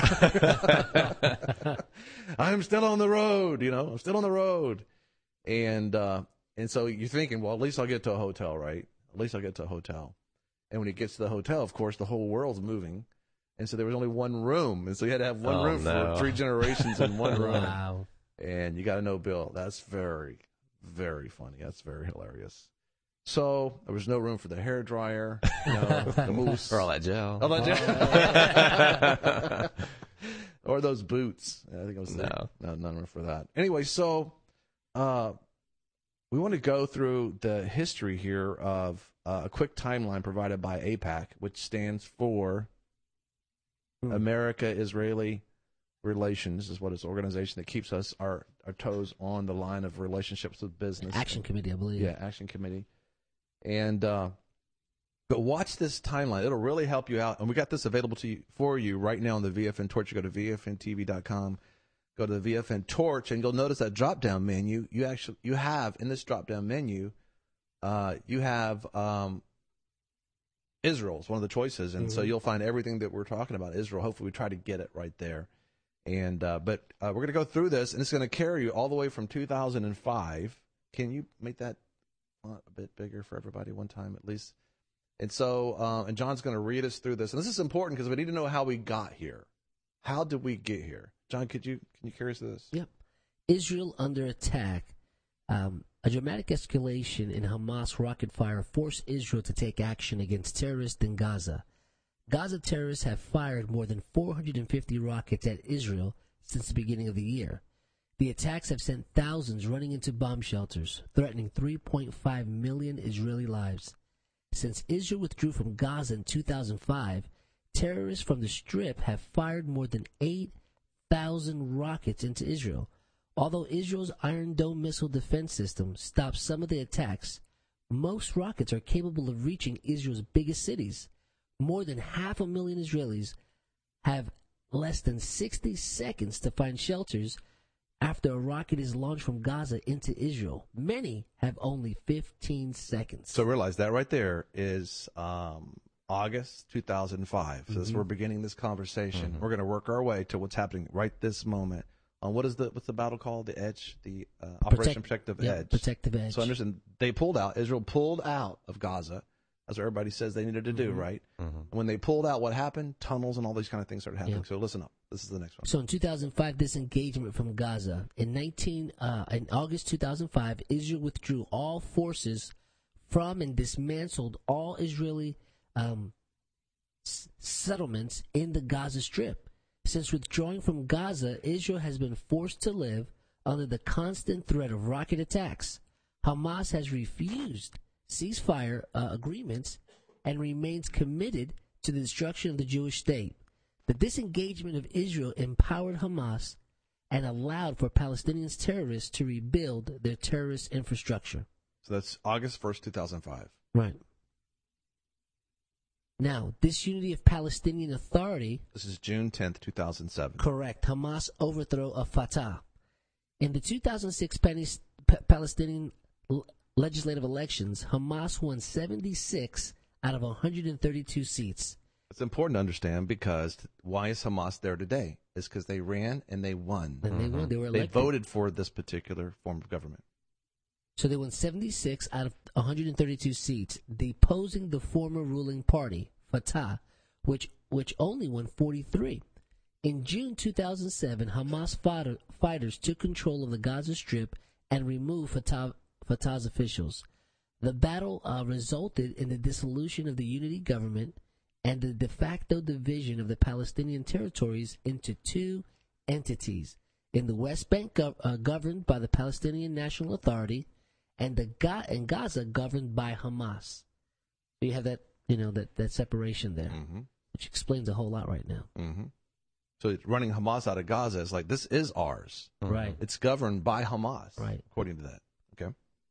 I'm still on the road, I'm still on the road. And so you're thinking, well, at least I'll get to a hotel, right? At least I'll get to a hotel. And when he gets to the hotel, of course, the whole world's moving. And so there was only one room. And so you had to have one room for 3 generations in one room. Wow. And you got to know Bill. That's very, very funny. That's very hilarious. So there was no room for the hairdryer, the mousse. Or all that gel. Or those boots. I think it was no room for that. Anyway, so we want to go through the history here of a quick timeline provided by AIPAC, which stands for America-Israeli Relations, is what it's an organization that keeps us our toes on the line of relationships with business. Action Committee, I believe. Yeah, Action Committee. And but watch this timeline. It'll really help you out. And we got this available for you right now on the VFN Torch. You go to VFNTV.com, go to the VFN Torch, and you'll notice that drop-down menu. You have in this drop-down menu, you have Israel is one of the choices, and so you'll find everything that we're talking about Israel. Hopefully, we try to get it right there. And but we're going to go through this, and it's going to carry you all the way from 2005. Can you make that a bit bigger for everybody one time at least? And so, and John's going to read us through this, and this is important because we need to know how we got here. How did we get here? John, can you carry us through this? Yep. Israel under attack. A dramatic escalation in Hamas rocket fire forced Israel to take action against terrorists in Gaza. Gaza terrorists have fired more than 450 rockets at Israel since the beginning of the year. The attacks have sent thousands running into bomb shelters, threatening 3.5 million Israeli lives. Since Israel withdrew from Gaza in 2005, terrorists from the Strip have fired more than 8,000 rockets into Israel. Although Israel's Iron Dome missile defense system stops some of the attacks, most rockets are capable of reaching Israel's biggest cities. More than 500,000 Israelis have less than 60 seconds to find shelters after a rocket is launched from Gaza into Israel. Many have only 15 seconds. So realize that right there is August 2005. So as we're beginning this conversation, we're going to work our way to what's happening right this moment. What's the battle called? The Edge, the Operation Protective Edge. Protective Edge. So understand, they pulled out. Israel pulled out of Gaza. That's what everybody says they needed to do, right? And when they pulled out, what happened? Tunnels and all these kind of things started happening. So listen up. This is the next one. So in 2005, disengagement from Gaza. In August 2005, Israel withdrew all forces from and dismantled all Israeli settlements in the Gaza Strip. Since withdrawing from Gaza, Israel has been forced to live under the constant threat of rocket attacks. Hamas has refused ceasefire agreements and remains committed to the destruction of the Jewish state. The disengagement of Israel empowered Hamas and allowed for Palestinian terrorists to rebuild their terrorist infrastructure. So that's August 1st, 2005. Right. Now, disunity of Palestinian Authority. This is June 10th, 2007. Correct. Hamas overthrow of Fatah. In the 2006 Palestinian legislative elections, Hamas won 76 out of 132 seats. It's important to understand because why is Hamas there today? It's because they ran and they won. And they won. They were elected. They voted for this particular form of government. So they won 76 out of 132 seats, deposing the former ruling party, Fatah, which only won 43. In June 2007, Hamas fighters took control of the Gaza Strip and removed Fatah's officials. The battle resulted in the dissolution of the unity government and the de facto division of the Palestinian territories into two entities. In the West Bank, governed by the Palestinian National Authority, and Gaza governed by Hamas. So you have that, that separation there, which explains a whole lot right now. So running Hamas out of Gaza is like, this is ours. Right. It's governed by Hamas. Right. According to that. Okay.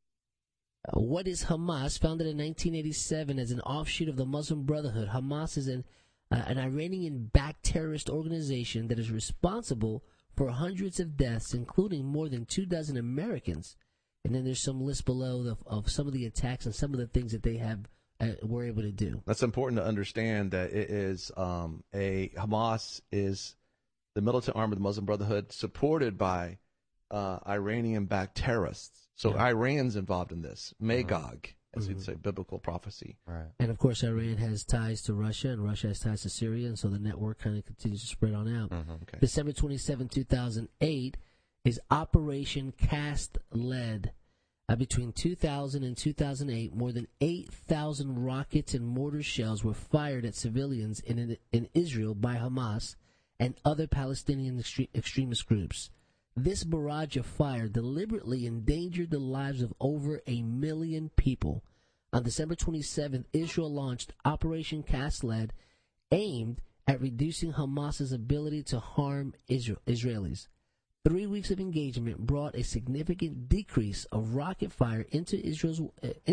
What is Hamas? Founded in 1987 as an offshoot of the Muslim Brotherhood, Hamas is an Iranian-backed terrorist organization that is responsible for hundreds of deaths, including more than 24 Americans. And then there's some list below of some of the attacks and some of the things that they have were able to do. That's important to understand that it is Hamas is the militant arm of the Muslim Brotherhood supported by Iranian-backed terrorists. So Iran's involved in this. Magog, as we'd say, biblical prophecy. Right. And of course, Iran has ties to Russia, and Russia has ties to Syria, and so the network kind of continues to spread on out. Okay. December 27, 2008 is Operation Cast Lead. Between 2000 and 2008, more than 8,000 rockets and mortar shells were fired at civilians in Israel by Hamas and other Palestinian extremist groups. This barrage of fire deliberately endangered the lives of over 1 million people. On December 27th, Israel launched Operation Cast Lead, aimed at reducing Hamas's ability to harm Israelis. 3 weeks of engagement brought a significant decrease of rocket fire into Israel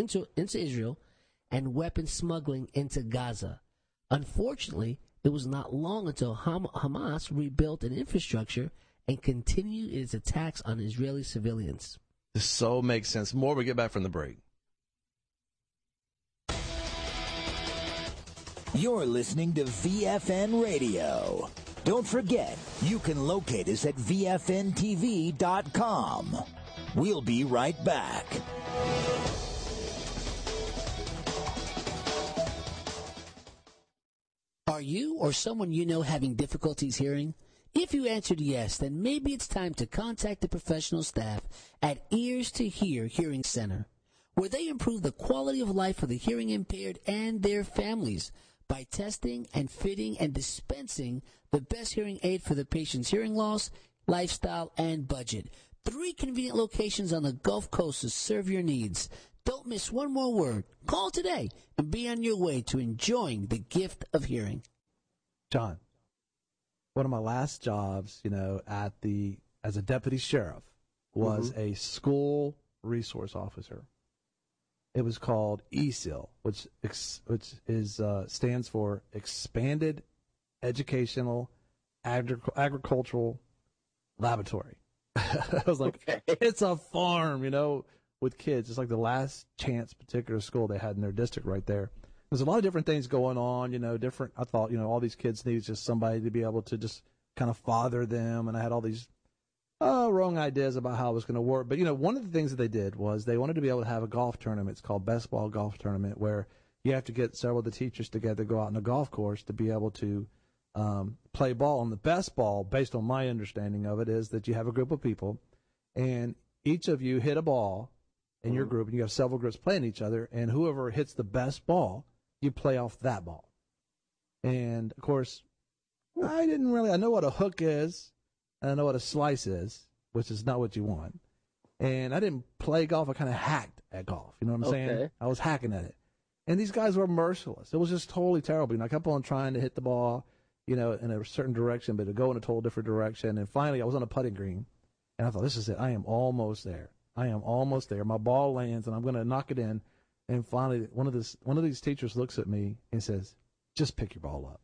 and weapon smuggling into Gaza. Unfortunately, it was not long until Hamas rebuilt an infrastructure and continued its attacks on Israeli civilians. This so makes sense. More when we get back from the break. You're listening to VFN Radio. Don't forget, you can locate us at VFNTV.com. We'll be right back. Are you or someone you know having difficulties hearing? If you answered yes, then maybe it's time to contact the professional staff at Ears to Hear Hearing Center, where they improve the quality of life for the hearing impaired and their families by testing and fitting and dispensing the best hearing aid for the patient's hearing loss, lifestyle, and budget. 3 convenient locations on the Gulf Coast to serve your needs. Don't miss one more word. Call today and be on your way to enjoying the gift of hearing. John, one of my last jobs, as a deputy sheriff, was a school resource officer. It was called ESIL, which stands for Expanded Educational Agricultural Laboratory. I was like, it's a farm, with kids. It's like the last chance particular school they had in their district right there. There's a lot of different things going on, different. I thought, all these kids need just somebody to be able to just kind of father them. And I had all these wrong ideas about how it was going to work. But, one of the things that they did was they wanted to be able to have a golf tournament. It's called Best Ball Golf Tournament, where you have to get several of the teachers together, go out on a golf course to be able to play ball. And the best ball, based on my understanding of it, is that you have a group of people, and each of you hit a ball in your group, and you have several groups playing each other, and whoever hits the best ball, you play off that ball. And, of course, I know what a hook is, and I know what a slice is, which is not what you want. And I didn't play golf. I kind of hacked at golf. You know what I'm saying? I was hacking at it. And these guys were merciless. It was just totally terrible. I kept on trying to hit the ball, in a certain direction, but to go in a total different direction. And finally, I was on a putting green, and I thought, this is it. I am almost there. My ball lands, and I'm going to knock it in. And finally, one of these teachers looks at me and says, "Just pick your ball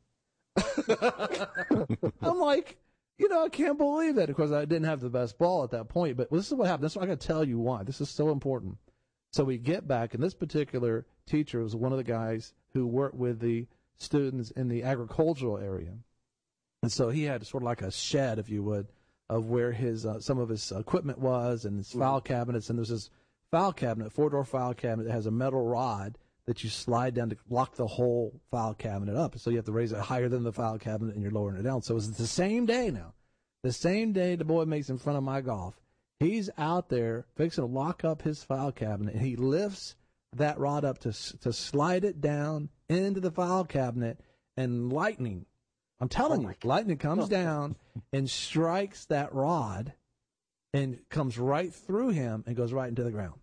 up." I'm like, I can't believe that. Of course, I didn't have the best ball at that point. But this is what happened. This is what I got to tell you why. This is so important. So we get back, and this particular teacher was one of the guys who worked with the students in the agricultural area. And so he had sort of like a shed, if you would, of where his some of his equipment was and his file cabinets. And there's this file cabinet, 4-door file cabinet that has a metal rod that you slide down to lock the whole file cabinet up. So you have to raise it higher than the file cabinet, and you're lowering it down. So it's the same day now. The same day the boy makes in front of my golf. He's out there fixing to lock up his file cabinet, and he lifts that rod up to slide it down into the file cabinet, and lightning, I'm telling you, lightning comes down and strikes that rod and comes right through him and goes right into the ground.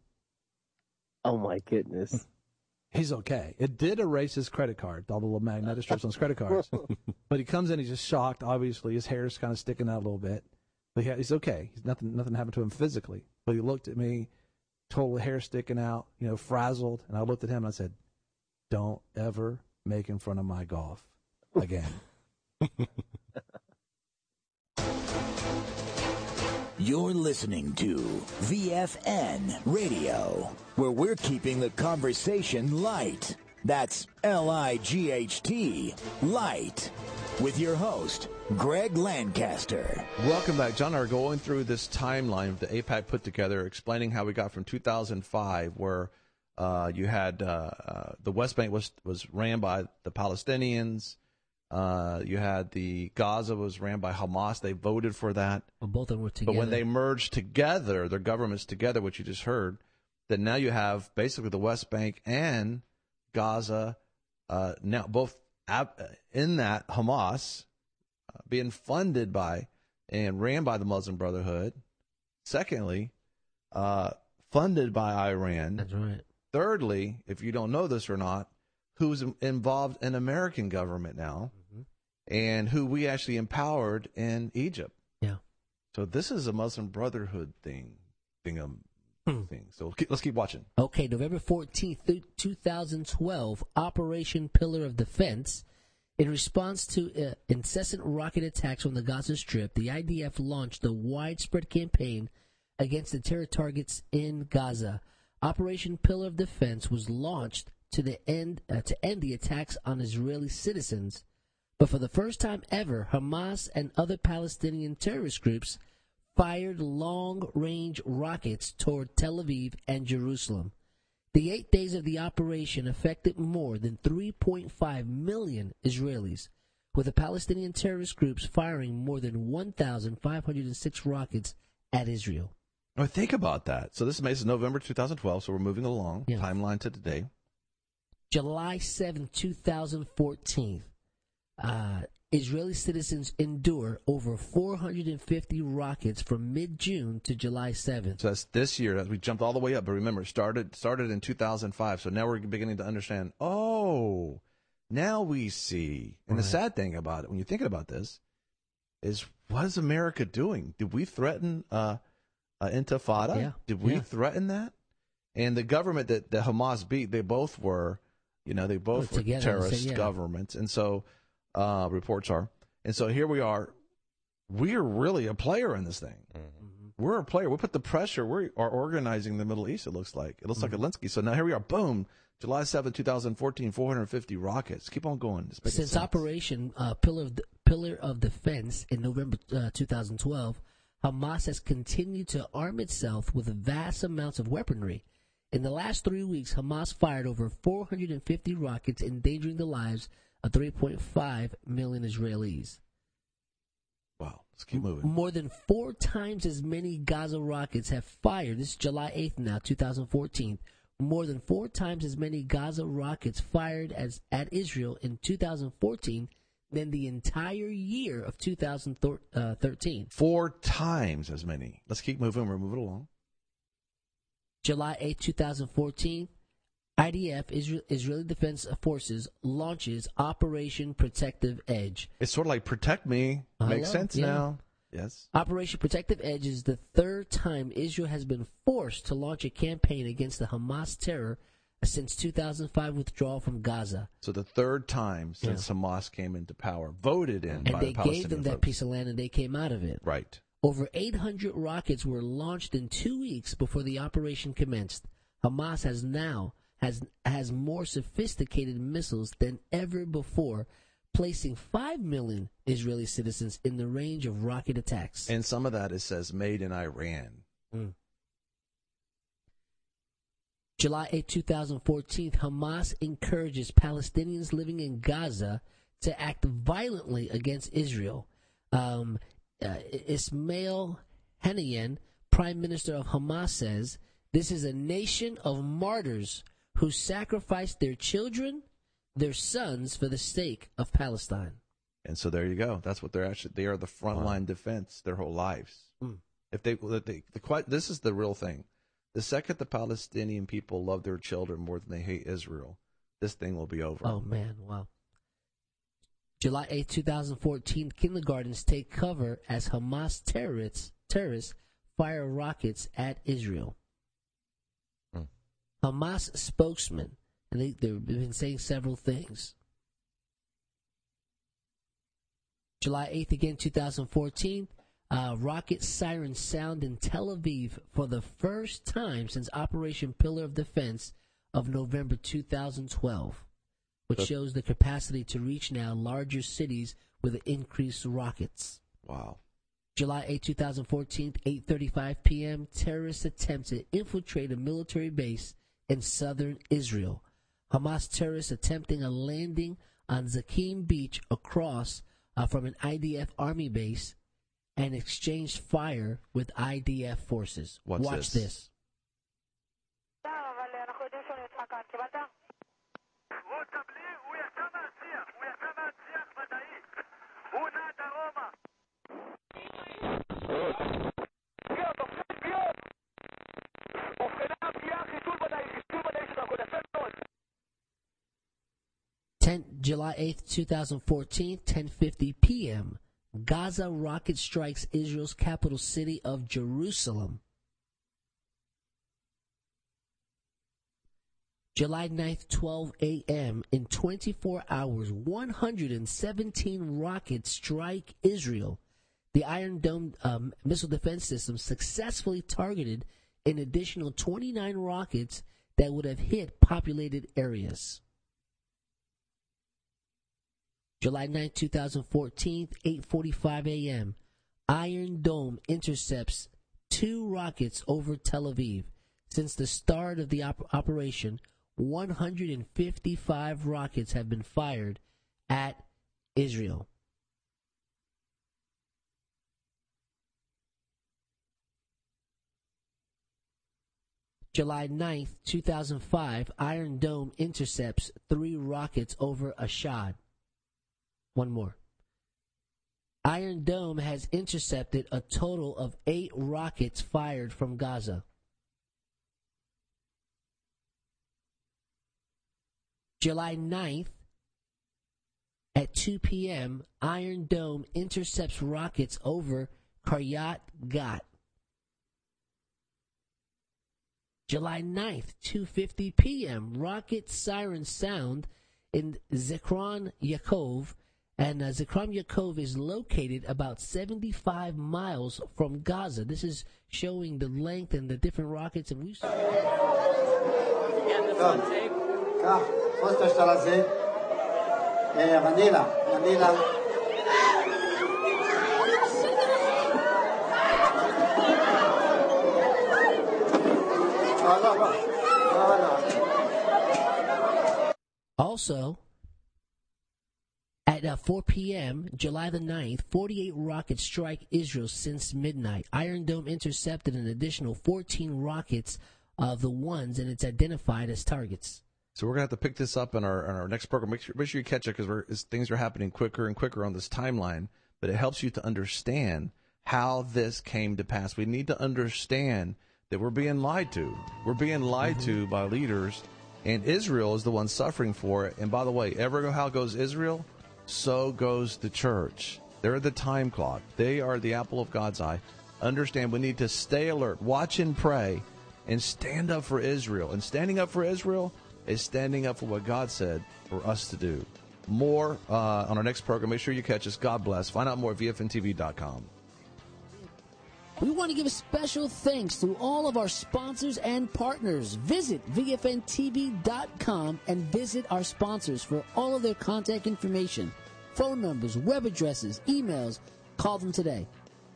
Oh, my goodness. He's okay. It did erase his credit card, all the little magnetic strips on his credit cards. But he comes in, he's just shocked, obviously. His hair's kind of sticking out a little bit. But he's okay. He's nothing happened to him physically. But he looked at me, total hair sticking out, frazzled. And I looked at him and I said, "Don't ever make in front of my golf again." You're listening to VFN Radio, where we're keeping the conversation light. That's L-I-G-H-T, light. With your host, Greg Lancaster. Welcome back. John and I are going through this timeline that AIPAC put together, explaining how we got from 2005, where you had the West Bank was ran by the Palestinians. You had the Gaza was ran by Hamas. They voted for that. Well, both of them were together. But when they merged together, their governments together, which you just heard, that now you have basically the West Bank and Gaza now both in that Hamas being funded by and ran by the Muslim Brotherhood. Secondly, funded by Iran. That's right. Thirdly, if you don't know this or not, who's involved in American government now, and who we actually empowered in Egypt. Yeah. So this is a Muslim Brotherhood thing. So let's keep watching. Okay, November 14th, 2012, Operation Pillar of Defense. In response to incessant rocket attacks from the Gaza Strip, the IDF launched a widespread campaign against the terror targets in Gaza. Operation Pillar of Defense was launched to end the attacks on Israeli citizens. But for the first time ever, Hamas and other Palestinian terrorist groups fired long-range rockets toward Tel Aviv and Jerusalem. The 8 days of the operation affected more than 3.5 million Israelis, with the Palestinian terrorist groups firing more than 1,506 rockets at Israel. Now think about that. So this is November 2012, so we're moving along. Yeah. Timeline to today. July 7, 2014, Israeli citizens endure over 450 rockets from mid-June to July 7th. So that's this year. We jumped all the way up, but remember, it started in 2005. So now we're beginning to understand. Oh, now we see. And the sad thing about it, when you're thinking about this, is what is America doing? Did we threaten intifada? Yeah. Did we threaten that? And the government that Hamas beat, they both were. They both were together, terrorist governments. And so reports are. And so here we are. We're really a player in this thing. Mm-hmm. We're a player. We put the pressure. We are organizing the Middle East, it looks like. It looks like Alinsky. So now here we are. Boom. July 7, 2014, 450 rockets. Keep on going. Since Operation Pillar of Defense in November 2012, Hamas has continued to arm itself with vast amounts of weaponry. In the last 3 weeks, Hamas fired over 450 rockets, endangering the lives of 3.5 million Israelis. Wow. Let's keep moving. More than 4 times as many Gaza rockets have fired. This is July 8th now, 2014. More than 4 times as many Gaza rockets fired at Israel in 2014 than the entire year of 2013. 4 times as many. Let's keep moving. We're moving along. July 8, 2014, IDF, Israeli Defense Forces, launches Operation Protective Edge. It's sort of like Protect Me. Makes sense now. Yes. Operation Protective Edge is the 3rd time Israel has been forced to launch a campaign against the Hamas terror since 2005 withdrawal from Gaza. So the 3rd time since Hamas came into power, voted in by the Palestinian And they gave them that piece of land and they came out of it. Right. Over 800 rockets were launched in 2 weeks before the operation commenced. Hamas has more sophisticated missiles than ever before, placing 5 million Israeli citizens in the range of rocket attacks. And some of that, it says, made in Iran. July 8, 2014, Hamas encourages Palestinians living in Gaza to act violently against Israel. Ismail Haniyeh, Prime Minister of Hamas, says, "This is a nation of martyrs who sacrificed their children, their sons, for the sake of Palestine." And so there you go. That's what they are the frontline defense their whole lives. If this is the real thing. The second the Palestinian people love their children more than they hate Israel, this thing will be over. Oh, man, wow. July 8, 2014, kindergartens take cover as Hamas terrorists fire rockets at Israel. Hamas spokesman, and they've been saying several things. July 8th again, 2014, rocket sirens sound in Tel Aviv for the first time since Operation Pillar of Defense of November 2012, which shows the capacity to reach now larger cities with increased rockets. Wow. July 8, 2014, 8:35 p.m., terrorists attempt to infiltrate a military base in southern Israel. Hamas terrorists attempting a landing on Zakim Beach across from an IDF army base and exchanged fire with IDF forces. Watch this. July 8th, 2014, 10:50 p.m. Gaza rocket strikes Israel's capital city of Jerusalem. July 9th, 12 a.m. In 24 hours, 117 rockets strike Israel. The Iron Dome missile defense system successfully targeted an additional 29 rockets that would have hit populated areas. July 9, 2014, 8:45 a.m. Iron Dome intercepts 2 rockets over Tel Aviv. Since the start of the operation, 155 rockets have been fired at Israel. July 9th, 2005, Iron Dome intercepts 3 rockets over Ashdod. One more. Iron Dome has intercepted a total of 8 rockets fired from Gaza. July 9th, at 2 p.m., Iron Dome intercepts rockets over Kiryat Gat. July 9th, 2:50 p.m., rocket sirens sound in Zichron Yaakov And Zikram Yaakov is located about 75 miles from Gaza. This is showing the length and the different rockets. And we've also, at 4 p.m., July the 9th, 48 rockets strike Israel since midnight. Iron Dome intercepted an additional 14 rockets of the ones, and it's identified as targets. So we're going to have to pick this up in our next program. Make sure you catch it because things are happening quicker and quicker on this timeline. But it helps you to understand how this came to pass. We need to understand that we're being lied to. We're being lied to by leaders, and Israel is the one suffering for it. And by the way, ever how goes Israel, so goes the church. They're the time clock. They are the apple of God's eye. Understand we need to stay alert, watch and pray, and stand up for Israel. And standing up for Israel is standing up for what God said for us to do. More on our next program. Make sure you catch us. God bless. Find out more at VFNTV.com. We want to give a special thanks to all of our sponsors and partners. Visit VFNTV.com and visit our sponsors for all of their contact information, phone numbers, web addresses, emails. Call them today.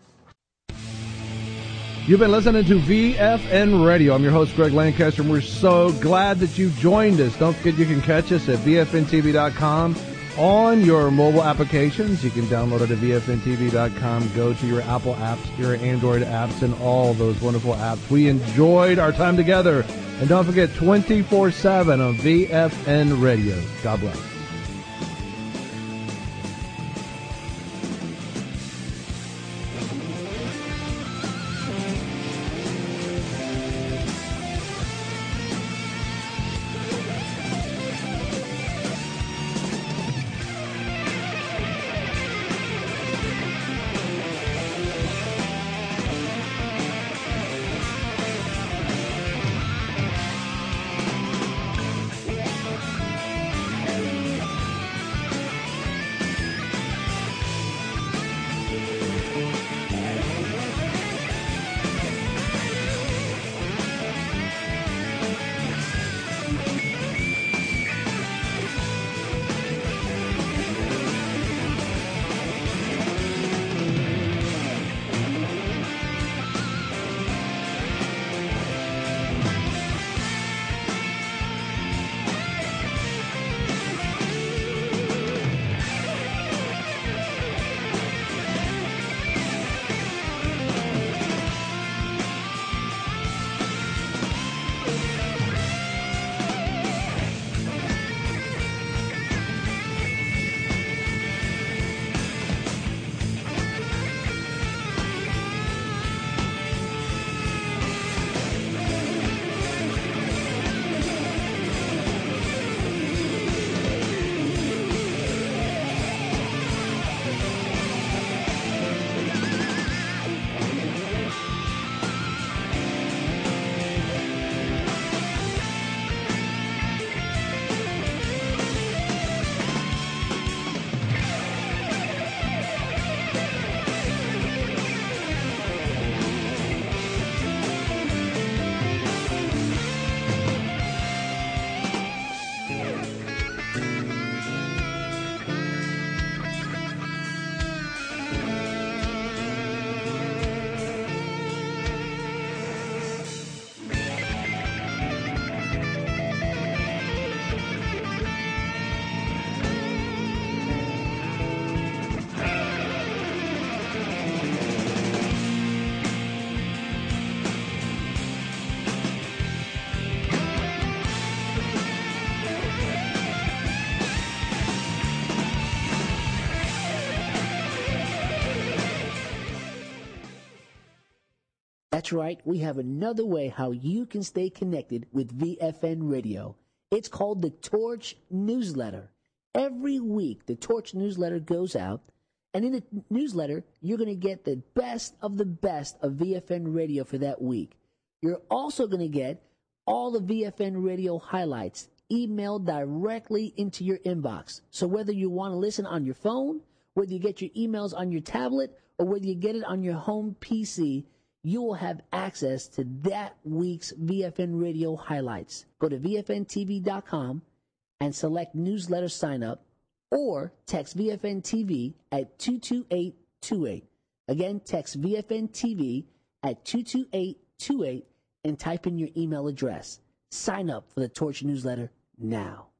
You've been listening to VFN Radio. I'm your host, Greg Lancaster, and we're so glad that you joined us. Don't forget you can catch us at VFNTV.com on your mobile applications. You can download it at VFNTV.com. Go to your Apple apps, your Android apps, and all those wonderful apps. We enjoyed our time together. And don't forget, 24/7 on VFN Radio. God bless. That's right, we have another way how you can stay connected with VFN Radio. It's called the Torch Newsletter. Every week, the Torch Newsletter goes out, and in the newsletter, you're going to get the best of VFN Radio for that week. You're also going to get all the VFN Radio highlights emailed directly into your inbox. So whether you want to listen on your phone, whether you get your emails on your tablet, or whether you get it on your home PC, you will have access to that week's VFN Radio highlights. Go to VFNTV.com and select newsletter sign up, or text VFN TV at 22828. Again, text VFN TV at 22828 and type in your email address. Sign up for the Torch newsletter now.